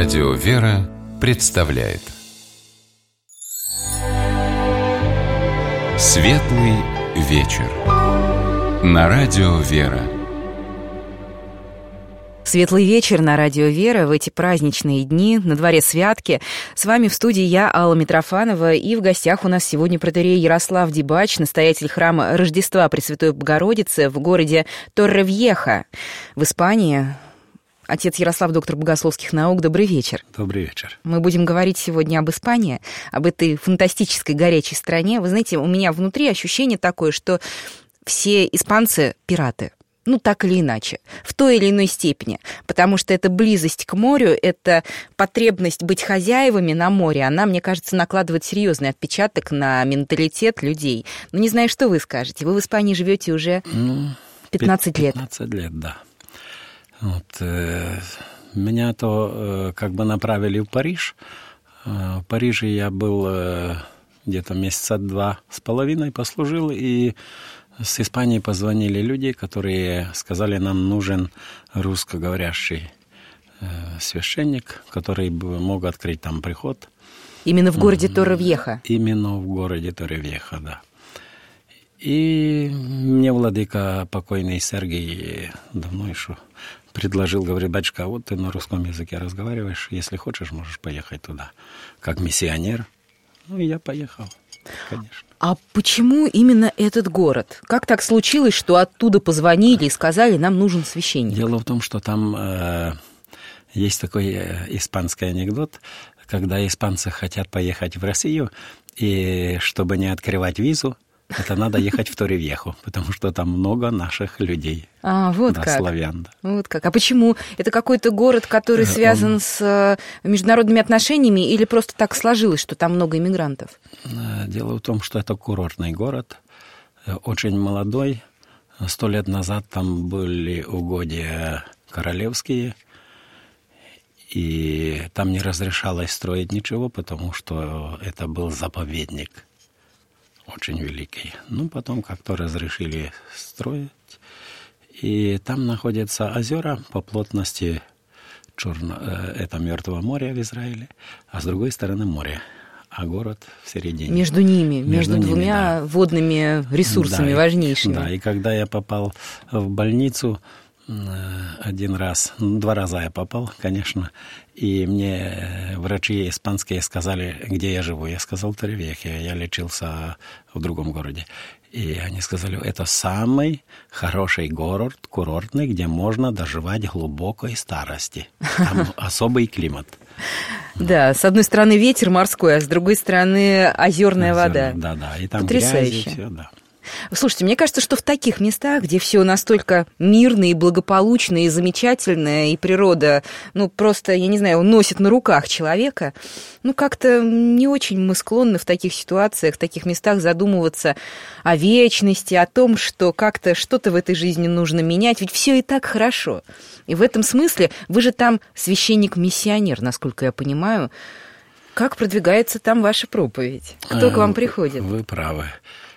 Радио «Вера» представляет Светлый вечер на Радио «Вера». Светлый вечер на Радио «Вера» в эти праздничные дни, на дворе святки. С вами в студии я, Алла Митрофанова, и в гостях у нас сегодня протоиерей Ярослав Дибач, настоятель храма Рождества Пресвятой Богородицы в городе Торревьеха в Испании. Отец Ярослав, доктор богословских наук, добрый вечер. Добрый вечер. Мы будем говорить сегодня об Испании, об этой фантастической горячей стране. Вы знаете, у меня внутри ощущение такое, что все испанцы – пираты. Ну, так или иначе, в той или иной степени, потому что эта близость к морю, эта потребность быть хозяевами на море, она, мне кажется, накладывает серьезный отпечаток на менталитет людей. Ну, не знаю, что вы скажете. Вы в Испании живете уже 15 лет. 15 лет, да. Вот, меня то как бы направили в Париж. В Париже я был где-то месяца 2,5 послужил, и с Испании позвонили люди, которые сказали, нам нужен русскоговорящий священник, который мог открыть там приход. Именно в городе Торревьеха? Именно в городе Торревьеха, да. И мне владыка, покойный Сергий, давно еще предложил, говорит, батюшка, вот ты на русском языке разговариваешь, если хочешь, можешь поехать туда, как миссионер. Ну, и я поехал, конечно. А почему именно этот город? Как так случилось, что оттуда позвонили и сказали, нам нужен священник? Дело в том, что там есть такой испанский анекдот, когда испанцы хотят поехать в Россию, и чтобы не открывать визу, это надо ехать в Торревьеху, потому что там много наших людей. Вот да, как. Славян. Вот как. А почему? Это какой-то город, который связан с международными отношениями, или просто так сложилось, что там много иммигрантов? Дело в том, что это курортный город, очень молодой. 100 лет назад там были угодья королевские, и там не разрешалось строить ничего, потому что это был заповедник. Очень великий. Ну, потом как-то разрешили строить. И там находятся озера по плотности это Мертвое море в Израиле, а с другой стороны море, а город в середине. Между ними, между двумя да. водными ресурсами, да, важнейшими. Да, и когда я попал в больницу, 2 раза я попал, конечно, и мне врачи испанские сказали, где я живу. Я сказал, в Торревьехе, я лечился в другом городе. И они сказали, это самый хороший город, курортный, где можно доживать глубокой старости. Там особый климат. Да, с одной стороны ветер морской, а с другой стороны озерная вода. Да, и там потрясающе. Грязь, и все, да. Слушайте, мне кажется, что в таких местах, где все настолько мирно и благополучно и замечательно, и природа, ну, просто, я не знаю, носит на руках человека, ну, как-то не очень мы склонны в таких ситуациях, в таких местах задумываться о вечности, о том, что как-то что-то в этой жизни нужно менять, ведь все и так хорошо. И в этом смысле вы же там священник-миссионер, насколько я понимаю. Как продвигается там ваша проповедь? Кто к вам приходит? Вы правы.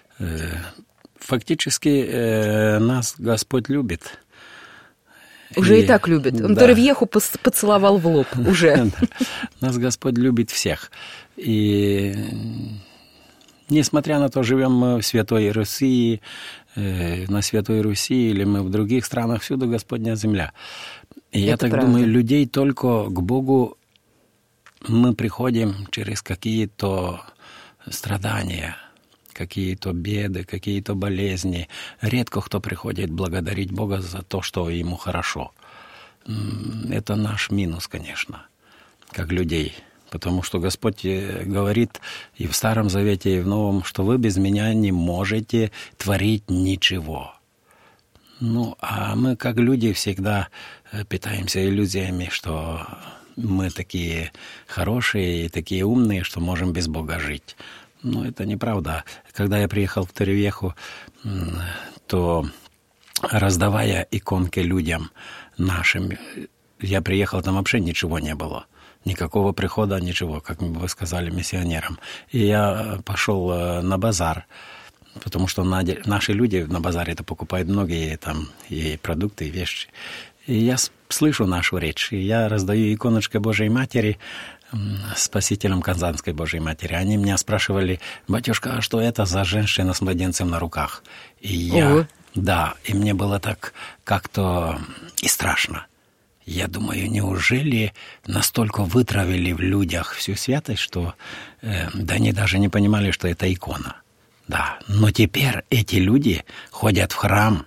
Фактически нас Господь любит. Уже и так любит. Он Торревьеху поцеловал в лоб уже. Нас Господь любит всех. И несмотря на то, живем мы в Святой Руси, на Святой Руси, или мы в других странах, всюду Господня земля. И я так думаю, людей только к Богу мы приходим через какие-то страдания, какие-то беды, какие-то болезни. Редко кто приходит благодарить Бога за то, что ему хорошо. Это наш минус, конечно, как людей. Потому что Господь говорит и в Старом Завете, и в Новом, что вы без меня не можете творить ничего. Ну, а мы, как люди, всегда питаемся иллюзиями, что мы такие хорошие и такие умные, что можем без Бога жить. Но это неправда. Когда я приехал в Торревьеху, то, раздавая иконки людям нашим, я приехал, там вообще ничего не было. Никакого прихода, ничего, как вы сказали, миссионерам. И я пошел на базар, потому что наши люди на базаре это покупают многие там и продукты, и вещи. И я слышу нашу речь, и я раздаю иконочку Божьей Матери, спасителем Казанской Божьей Матери. Они меня спрашивали: батюшка, а что это за женщина с младенцем на руках? И я... Да, и мне было так как-то и страшно. Я думаю, неужели настолько вытравили в людях всю святость, что да они даже не понимали, что это икона. Да, но теперь эти люди ходят в храм,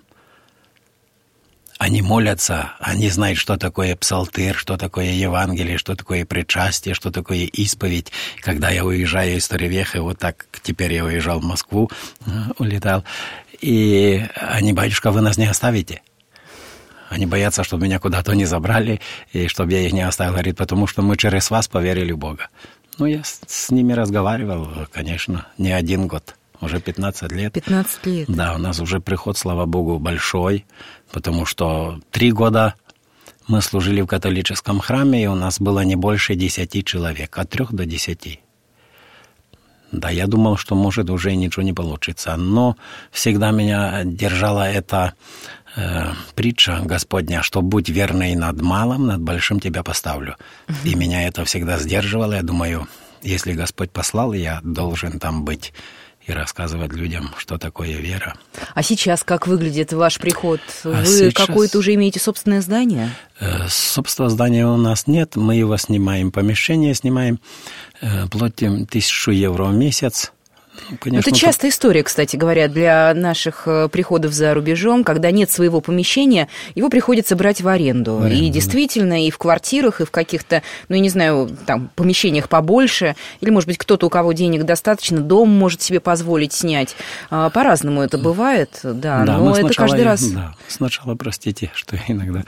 они молятся, они знают, что такое псалтырь, что такое Евангелие, что такое причастие, что такое исповедь. Когда я уезжаю из Торревехи, вот так теперь я уезжал в Москву, улетал, и они: батюшка, вы нас не оставите? Они боятся, чтобы меня куда-то не забрали, и чтобы я их не оставил. Говорит, потому что мы через вас поверили в Бога. Ну, я с ними разговаривал, конечно, не 1 год. Уже 15 лет. 15 лет. Да, у нас уже приход, слава Богу, большой, потому что 3 года мы служили в католическом храме, и у нас было не больше 10 человек, от 3 до 10. Да, я думал, что, может, уже ничего не получится, но всегда меня держала эта притча Господня, что будь верный над малым, над большим тебя поставлю. И меня это всегда сдерживало. Я думаю, если Господь послал, я должен там быть и рассказывать людям, что такое вера. А сейчас как выглядит ваш приход? Вы сейчас... какое-то уже имеете собственное здание? Собственного здания у нас нет. Мы его снимаем, помещение снимаем, платим 1000 евро в месяц. Конечно, это частая история, кстати говоря, для наших приходов за рубежом, когда нет своего помещения, его приходится брать в аренду. И действительно, и в квартирах, и в каких-то, ну, я не знаю, там, помещениях побольше, или, может быть, кто-то, у кого денег достаточно, дом может себе позволить снять. По-разному это бывает, да, но это каждый раз... Да, сначала, простите, что иногда...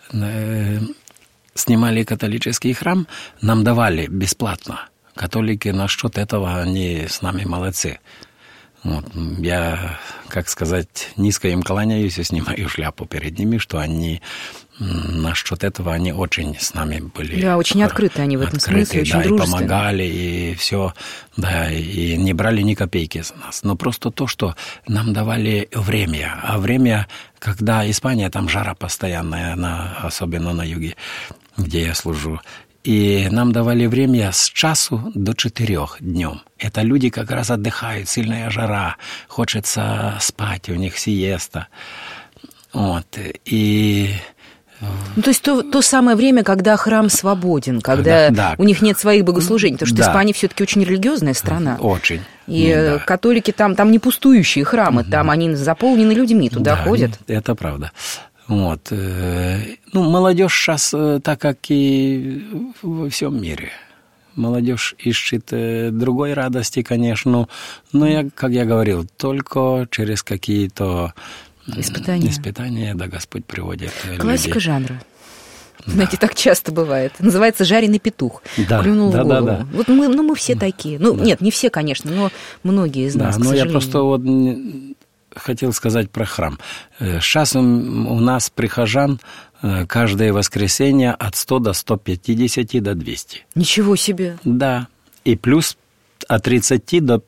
Снимали католический храм, нам давали бесплатно. Католики насчет этого, они с нами молодцы. Вот. Я, как сказать, низко им кланяюсь и снимаю шляпу перед ними, что они насчет этого, они очень с нами были. Да, очень открыты они в этом смысле, очень дружественные. И помогали, и все, да, и не брали ни копейки с нас. Но просто то, что нам давали время, а время, когда Испания, там жара постоянная, особенно на юге, где я служу, и нам давали время с 1 до 4 днем. Это люди как раз отдыхают, сильная жара, хочется спать, у них сиеста. Вот. И... Ну, то есть то самое время, когда храм свободен, когда у них нет своих богослужений, потому что Испания все-таки очень религиозная страна. Очень. И католики там не пустующие храмы, там они заполнены людьми, туда ходят. Это правда. Вот. Ну, молодежь сейчас, так как и во всем мире, молодежь ищет другой радости, конечно, но я, как я говорил, только через какие-то испытания, да, Господь приводит людей. Классика жанра. Да. Знаете, так часто бывает. Называется «Жареный петух». Да, клюнул в голову. Да. Вот мы все такие. Ну, нет, не все, конечно, но многие из нас, к сожалению. Я просто вот хотел сказать про храм. Сейчас у нас прихожан каждое воскресенье от 100 до 150 до 200. Ничего себе! Да. И плюс от 30 до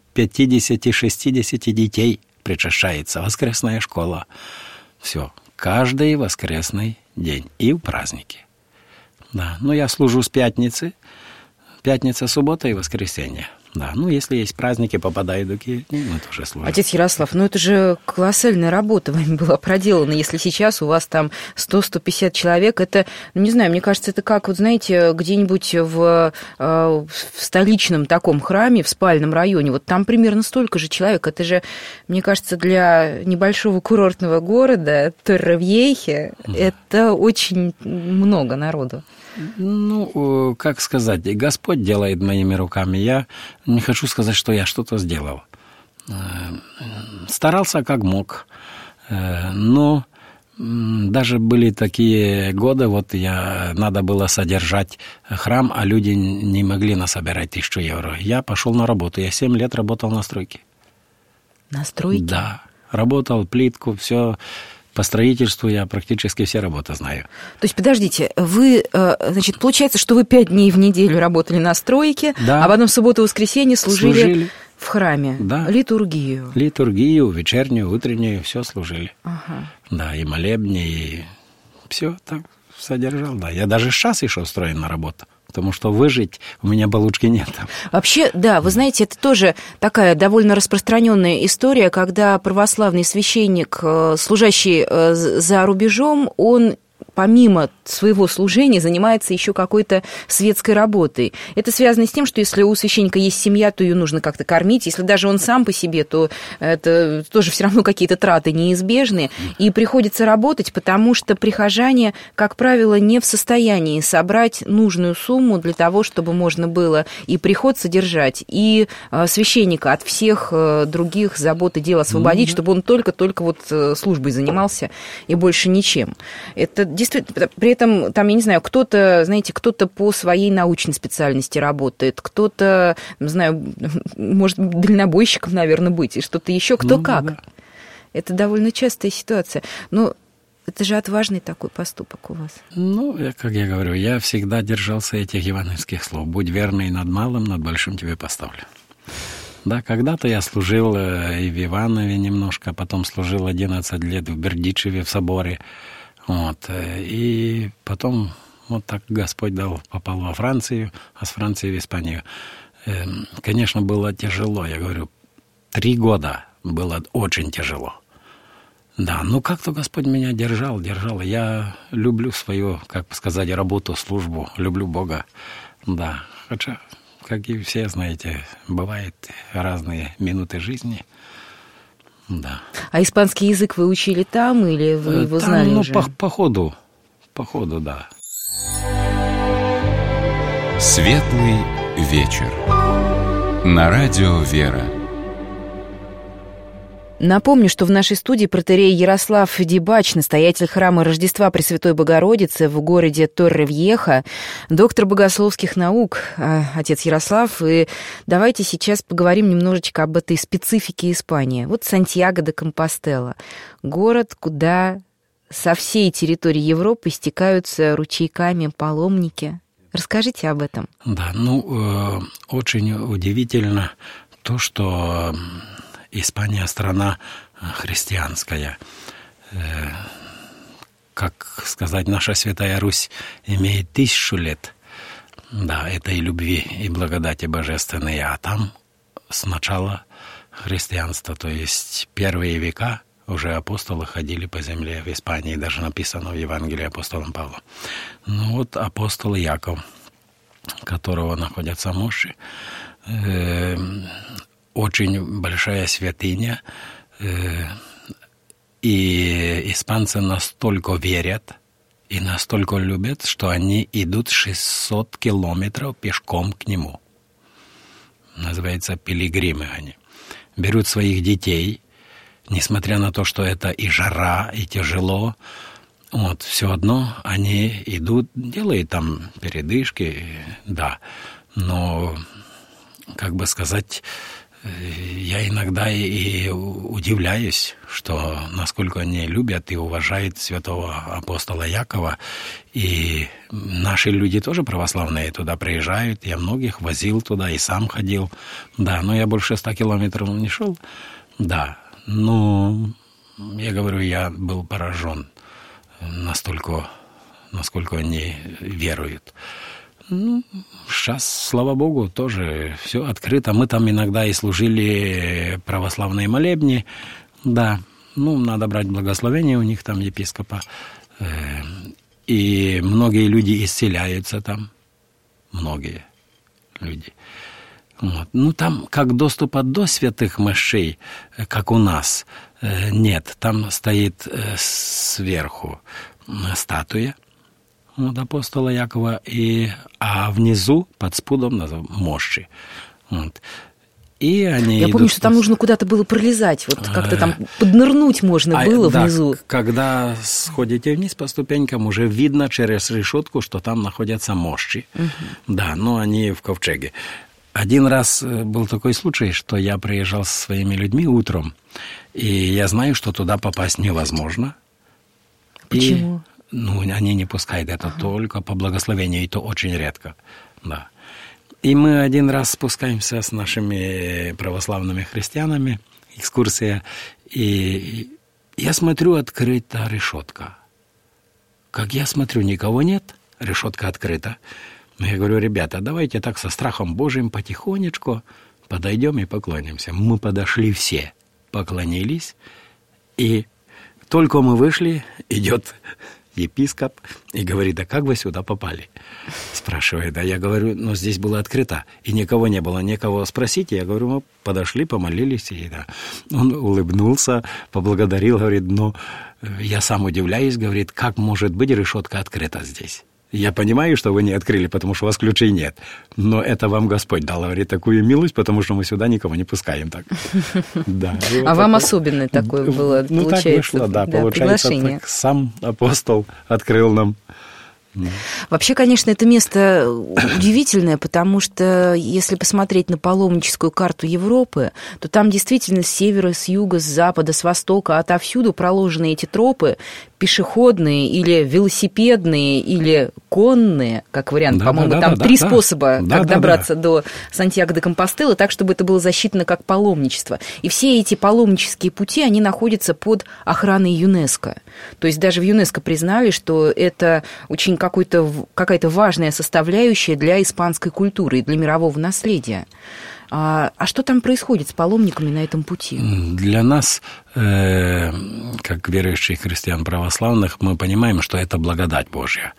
50-60 детей причащается. Воскресная школа. Все. Каждый воскресный день. И в праздники. Да. Ну, я служу с пятницы. Пятница, суббота и воскресенье. Да, ну, если есть праздники, попадаю в Киев, это уже сложно. Отец Ярослав, ну, это же колоссальная работа вами была проделана. Если сейчас у вас там 100-150 человек, это, ну, не знаю, мне кажется, это как, вот знаете, где-нибудь в столичном таком храме, в спальном районе, вот там примерно столько же человек. Это же, мне кажется, для небольшого курортного города Торревехи это очень много народу. Ну, как сказать, Господь делает моими руками. Я не хочу сказать, что я что-то сделал. Старался как мог. Но даже были такие годы, вот надо было содержать храм, а люди не могли насобирать 1000 евро. Я пошел на работу. Я 7 лет работал на стройке. На стройке? Да. Работал, плитку, все. По строительству я практически все работы знаю. То есть, подождите, вы, значит, получается, что вы 5 дней в неделю работали на стройке, да. А потом в субботу и воскресенье служили в храме? Да. все так содержал, да. Я даже сейчас еще устроен на работу. Потому что выжить у меня получки нет. Вообще, да, вы знаете, это тоже такая довольно распространенная история, когда православный священник, служащий за рубежом, он помимо своего служения занимается еще какой-то светской работой. Это связано с тем, что если у священника есть семья, то ее нужно как-то кормить. Если даже он сам по себе, то это тоже все равно какие-то траты неизбежные. И приходится работать, потому что прихожане, как правило, не в состоянии собрать нужную сумму для того, чтобы можно было и приход содержать, и священника от всех других забот и дел освободить, чтобы он только вот службой занимался и больше ничем. Это действительно, при этом, там, я не знаю, кто-то, знаете, кто-то по своей научной специальности работает, кто-то, не знаю, может, дальнобойщиком, наверное, быть, и что-то еще, кто как. Да. Это довольно частая ситуация. Но это же отважный такой поступок у вас. Ну, как я говорю, я всегда держался этих евангельских слов. «Будь верный над малым, над большим тебе поставлю». Да, когда-то я служил и в Иванове немножко, потом служил 11 лет в Бердичеве в соборе. Вот. И потом вот так Господь дал, попал во Францию, а с Франции в Испанию. Конечно, было тяжело, я говорю, 3 года было очень тяжело. Да, ну как-то Господь меня держал. Я люблю свою, как бы сказать, работу, службу, люблю Бога. Да, хотя, как и все знаете, бывают разные минуты жизни. Да. А испанский язык вы учили там или вы его знали уже? По ходу, да. Светлый вечер. На радио «Вера». Напомню, что в нашей студии протоиерей Ярослав Дибач, настоятель храма Рождества Пресвятой Богородицы в городе Торревьеха, доктор богословских наук, отец Ярослав. И давайте сейчас поговорим немножечко об этой специфике Испании. Вот Сантьяго де Компостела, город, куда со всей территории Европы стекаются ручейками паломники. Расскажите об этом. Да, очень удивительно то, что Испания страна христианская. Как сказать, наша Святая Русь имеет 1000 лет, да, этой любви и благодати божественной, а там с начала христианства, то есть первые века уже апостолы ходили по земле в Испании, даже написано в Евангелии апостолом Павлом. Ну вот апостол Яков, которого находятся мощи, очень большая святыня, и испанцы настолько верят и настолько любят, что они идут 600 километров пешком к нему. Называется пилигримы они. Берут своих детей, несмотря на то, что это и жара, и тяжело, вот, все одно они идут, делают там передышки, да, но, как бы сказать, я иногда и удивляюсь, что насколько они любят и уважают святого апостола Якова. И наши люди тоже православные туда приезжают. Я многих возил туда и сам ходил. Да, но я больше 100 километров не шел. Да, но я говорю, я был поражен настолько, насколько они веруют. Ну, сейчас, слава Богу, тоже все открыто. Мы там иногда и служили православные молебни. Да, надо брать благословение у них там, епископа. И многие люди исцеляются там. Многие люди. Вот. Там как доступа до святых мощей, как у нас, нет. Там стоит сверху статуя от апостола Якова, а внизу под спудом мощи. Вот. И они Я помню, что там нужно куда-то было пролезать, вот как-то там поднырнуть можно было внизу. Когда сходите вниз по ступенькам, уже видно через решетку, что там находятся мощи. Да, но они в ковчеге. Один раз был такой случай, что я приезжал со своими людьми утром, и я знаю, что туда попасть невозможно. Почему? Они не пускают это только по благословению, и то очень редко. Да. И мы один раз спускаемся с нашими православными христианами, экскурсия, и я смотрю, открыта решетка. как я смотрю, никого нет, решетка открыта. Я говорю, ребята, давайте так со страхом Божьим потихонечку подойдем и поклонимся. Мы подошли все, поклонились, и только мы вышли, идет епископ и говорит, а как вы сюда попали? Спрашивает, а я говорю, ну, здесь было открыто, и никого не было, некого спросить. Я говорю, мы подошли, помолились, и да. Он улыбнулся, поблагодарил, говорит, ну, я сам удивляюсь, говорит, как может быть решетка открыта здесь? Я понимаю, что вы не открыли, потому что у вас ключей нет. Но это вам Господь дал, говорит, такую милость, потому что мы сюда никого не пускаем. Так. Да. А вам особенное такое было, ну, получается? Так вышло, да, получается, так сам апостол открыл нам. Вообще, конечно, это место удивительное, потому что если посмотреть на паломническую карту Европы, то там действительно с севера, с юга, с запада, с востока, отовсюду проложены эти тропы, пешеходные или велосипедные, или конные, как вариант, да, по-моему, там три способа, как добраться до Сантьяго-де-Компостела, так, чтобы это было засчитано как паломничество. И все эти паломнические пути, они находятся под охраной ЮНЕСКО. То есть даже в ЮНЕСКО признали, что это очень какая-то важная составляющая для испанской культуры и для мирового наследия. А что там происходит с паломниками на этом пути? Для нас, как верующих христиан православных, мы понимаем, что это благодать Божья.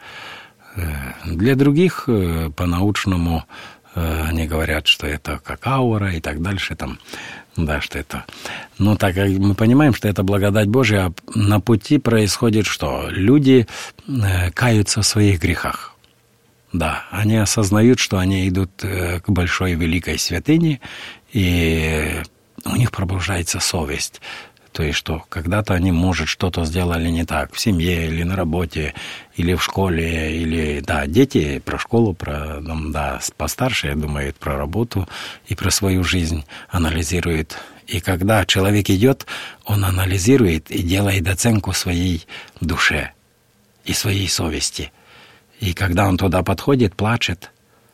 Для других, по-научному, они говорят, что это как аура и так дальше, там, да, что это. Но так как мы понимаем, что это благодать Божья, на пути происходит что? Люди каются в своих грехах. Да, они осознают, что они идут к большой великой святыне, и у них пробуждается совесть. То есть, что когда-то они, может, что-то сделали не так в семье или на работе, или в школе, или, да, дети про школу, да, постарше думают про работу и про свою жизнь анализируют. И когда человек идет, он анализирует и делает оценку своей душе и своей совести. И когда он туда подходит, плачет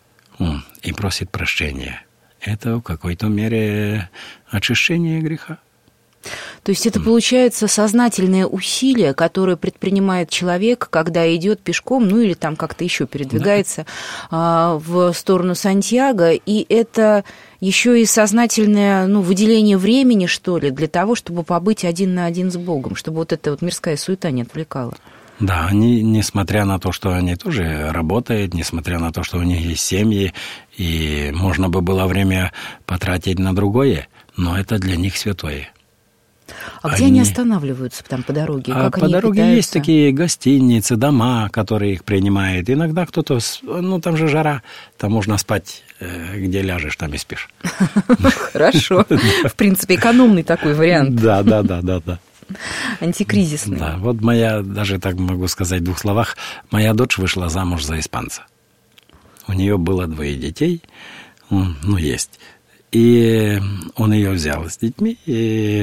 и просит прощения. Это в какой-то мере очищение греха. То есть это, получается, сознательное усилие, которое предпринимает человек, когда идет пешком, ну или там как-то еще передвигается в сторону Сантьяго, и это еще и сознательное выделение времени, что ли, для того, чтобы побыть один на один с Богом, чтобы вот эта вот мирская суета не отвлекала. Да, они, несмотря на то, что они тоже работают, несмотря на то, что у них есть семьи, и можно бы было время потратить на другое, но это для них святое. А где они останавливаются там по дороге? Как по они дороге питаются? Есть такие гостиницы, дома, которые их принимают. Иногда кто-то, там же жара, там можно спать, где ляжешь, там и спишь. Хорошо. В принципе, экономный такой вариант. Да. Антикризисный. Да, вот моя, даже так могу сказать в 2 словах, моя дочь вышла замуж за испанца. У нее было 2 детей, есть. И он ее взял с детьми и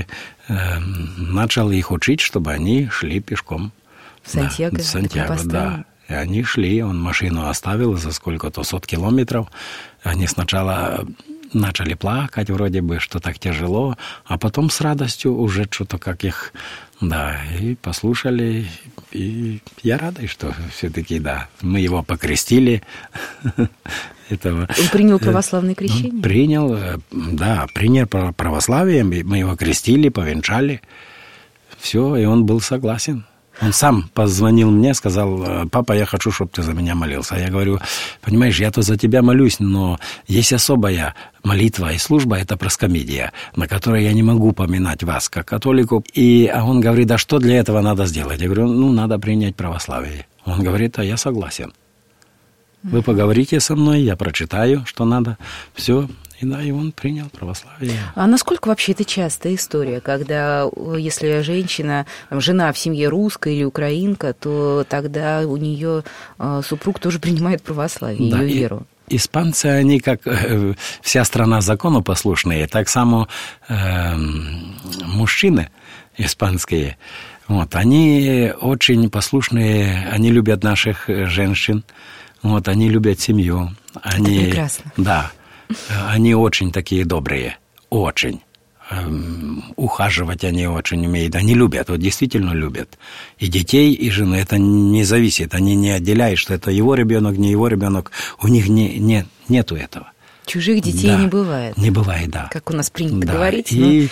начал их учить, чтобы они шли пешком. В Сантьяго? Да, в Сантьяго, да. И они шли, он машину оставил за сколько-то 100 километров. Они сначала начали плакать, вроде бы, что так тяжело, а потом с радостью уже что-то как их, да, и послушали, и я рада, что все-таки, да, мы его покрестили. Он принял православное крещение? Принял православие, мы его крестили, повенчали, все, и он был согласен. Он сам позвонил мне, сказал: папа, я хочу, чтобы ты за меня молился. Я говорю: понимаешь, я-то за тебя молюсь, но есть особая молитва и служба, это проскомидия, на которой я не могу поминать вас, как католику. А он говорит: а что для этого надо сделать? Я говорю: надо принять православие. Он говорит: а я согласен. Вы поговорите со мной, я прочитаю, что надо. Все. И он принял православие. А насколько вообще это частая история, когда, если женщина, жена в семье русская или украинка, то тогда у нее супруг тоже принимает православие, ее веру? Испанцы, они как вся страна законопослушные, так само мужчины испанские, они очень послушные, они любят наших женщин, они любят семью. Это прекрасно. Да. Они очень такие добрые, очень. ухаживать они очень умеют. Они любят, вот действительно любят. И детей, и жену. Это не зависит. Они не отделяют, что это его ребенок, не его ребенок. У них нету этого. Чужих детей не бывает. Не бывает, да. Как у нас принято говорить. И,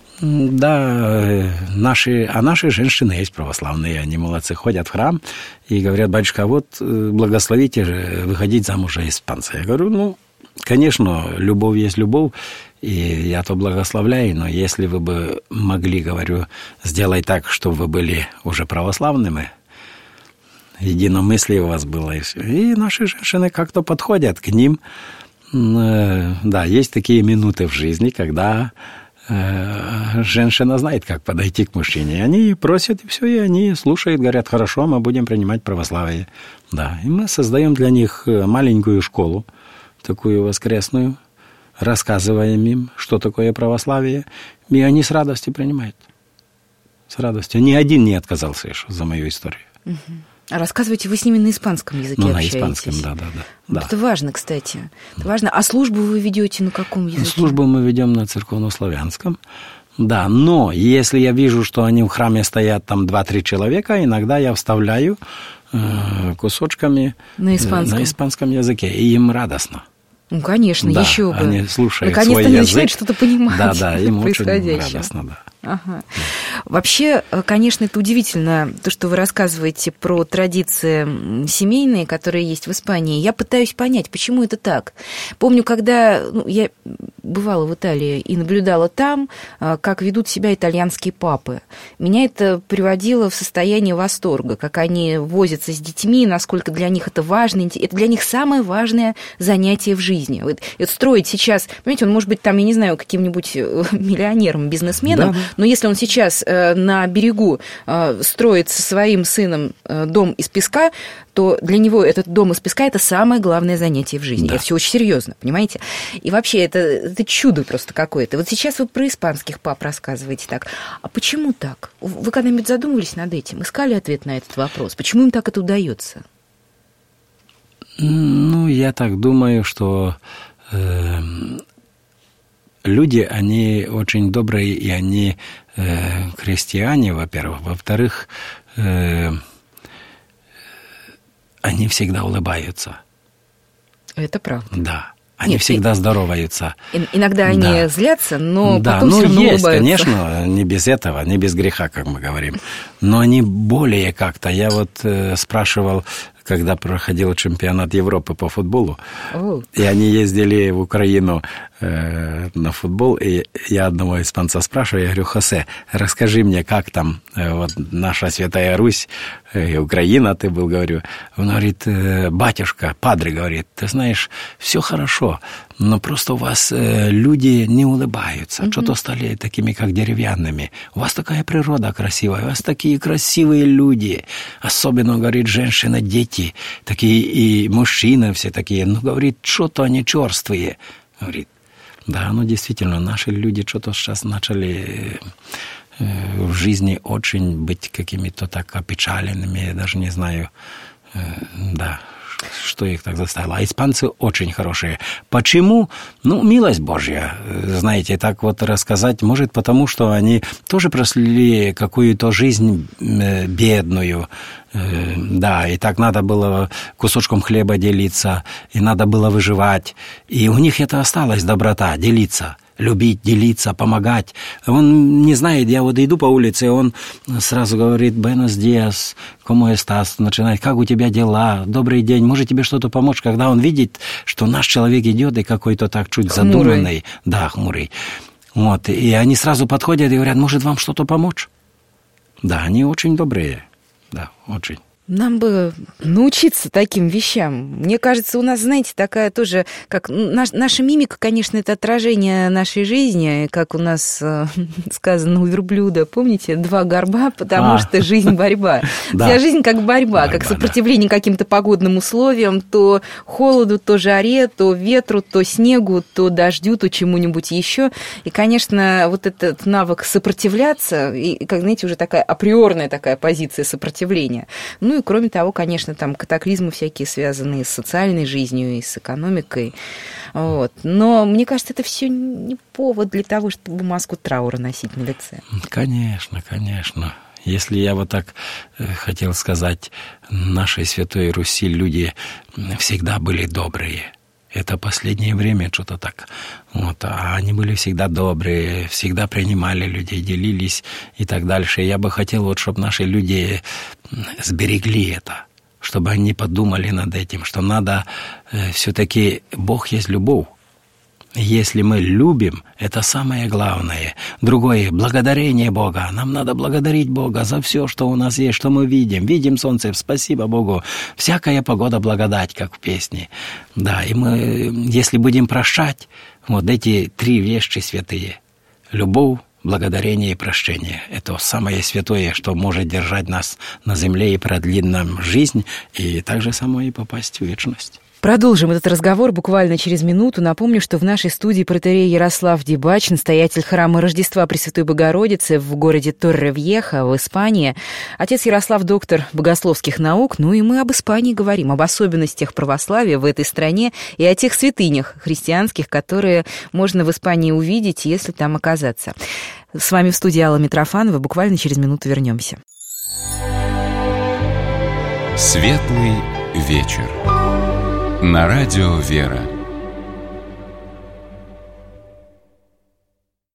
да, наши женщины есть православные. Они молодцы, ходят в храм и говорят: батюшка, вот благословите выходить замуж за испанца. Я говорю, конечно, любовь есть любовь, и я то благословляю, но если вы бы могли, говорю, сделать так, чтобы вы были уже православными, единомыслие у вас было, и все. И наши женщины как-то подходят к ним. Да, есть такие минуты в жизни, когда женщина знает, как подойти к мужчине. Они просят, и все, и они слушают, говорят: хорошо, мы будем принимать православие. Да, и мы создаем для них маленькую школу, такую воскресную, рассказываем им, что такое православие, и они с радостью принимают. С радостью. Ни один не отказался еще за мою историю. А рассказываете вы с ними на испанском языке общаетесь? На испанском, да. Это важно, кстати. Это важно. А службу вы ведете на каком языке? Службу мы ведем на церковнославянском. Да, но если я вижу, что они в храме стоят там 2-3 человека, иногда я вставляю кусочками на испанском языке, и им радостно. Ну, конечно, да, еще бы. Они слушают наконец-то свой они язык. начинают что-то понимать. Да, им очень радостно, да. Ага. Вообще, конечно, это удивительно, то, что вы рассказываете про традиции семейные, которые есть в Испании. Я пытаюсь понять, почему это так. Помню, когда я бывала в Италии и наблюдала там, как ведут себя итальянские папы. Меня это приводило в состояние восторга, как они возятся с детьми, насколько для них это важно. Это для них самое важное занятие в жизни. Вот строить сейчас, понимаете, он может быть там, я не знаю, каким-нибудь миллионером, бизнесменом, да. Но если он сейчас на берегу строит со своим сыном дом из песка, то для него этот дом из песка – это самое главное занятие в жизни. Да. Это все очень серьезно, понимаете? И вообще это чудо просто какое-то. Вот сейчас вы про испанских пап рассказываете так. А почему так? Вы когда-нибудь задумывались над этим? Искали ответ на этот вопрос? Почему им так это удается? Я так думаю, что люди, они очень добрые, и они христиане, во-первых. Во-вторых, они всегда улыбаются. Это правда. Да. Они всегда здороваются. Иногда они злятся, но потом все равно есть, улыбаются. Конечно, не без этого, не без греха, как мы говорим. Но они более как-то. Я вот спрашивал, когда проходил чемпионат Европы по футболу, и они ездили в Украину на футбол, и я одного испанца спрашиваю, я говорю: Хосе, расскажи мне, как там вот наша Святая Русь, и Украина, ты был, говорю. Он говорит: батюшка, падре, говорит, ты знаешь, все хорошо, но просто у вас люди не улыбаются, что-то стали такими, как деревянными. У вас такая природа красивая, у вас такие красивые люди, особенно, говорит, женщины, дети, такие и мужчины все такие, говорит, что-то они черствые, говорит. Да, действительно, наши люди что-то сейчас начали в жизни очень быть какими-то так опечаленными, я даже не знаю, да, что их так заставило. А испанцы очень хорошие. Почему? Милость Божья, знаете, так вот рассказать, может, потому что они тоже прошли какую-то жизнь бедную, да, и так надо было кусочком хлеба делиться, и надо было выживать, и у них это осталось, доброта, делиться. Любить, делиться, помогать. Он не знает, я вот иду по улице, он сразу говорит: «Buenos días, ¿cómo estás?» Начинает: «Как у тебя дела? Добрый день, может тебе что-то помочь?» Когда он видит, что наш человек идет и какой-то так чуть задуманный, да, хмурый. Вот, и они сразу подходят и говорят: «Может вам что-то помочь?» Да, они очень добрые, да, очень. Нам бы научиться таким вещам. Мне кажется, у нас, знаете, такая тоже, как наша мимика, конечно, это отражение нашей жизни, как у нас сказано у верблюда, помните, 2 горба, потому что жизнь борьба. Вся жизнь как борьба, как сопротивление каким-то погодным условиям, то холоду, то жаре, то ветру, то снегу, то дождю, то чему-нибудь еще. И, конечно, вот этот навык сопротивляться, и, как знаете, уже такая априорная такая позиция сопротивления. Ну и кроме того, конечно, там катаклизмы всякие, связанные с социальной жизнью и с экономикой. Вот. Но мне кажется, это все не повод для того, чтобы маску траура носить на лице. Конечно, конечно. Если я вот так хотел сказать, нашей Святой Руси люди всегда были добрые. Это последнее время что-то так. Вот. А они были всегда добрые, всегда принимали людей, делились и так дальше. Я бы хотел, вот, чтобы наши люди сберегли это, чтобы они подумали над этим, что надо все-таки Бог есть любовь. Если мы любим, это самое главное. Другое, благодарение Бога. Нам надо благодарить Бога за все, что у нас есть, что мы видим. Видим солнце, спасибо Богу. Всякая погода благодать, как в песне. Да, и мы, если будем прощать, вот эти 3 вещи святые. Любовь, благодарение и прощение. Это самое святое, что может держать нас на земле и продлить нам жизнь, и также самое и попасть в вечность. Продолжим этот разговор буквально через минуту. Напомню, что в нашей студии протоиерей Ярослав Дебач, настоятель храма Рождества Пресвятой Богородицы в городе Торревьеха в Испании. Отец Ярослав — доктор богословских наук. Ну и мы об Испании говорим, об особенностях православия в этой стране и о тех святынях христианских, которые можно в Испании увидеть, если там оказаться. С вами в студии Алла Митрофанова. Буквально через минуту вернемся. Светлый вечер. На радио «Вера».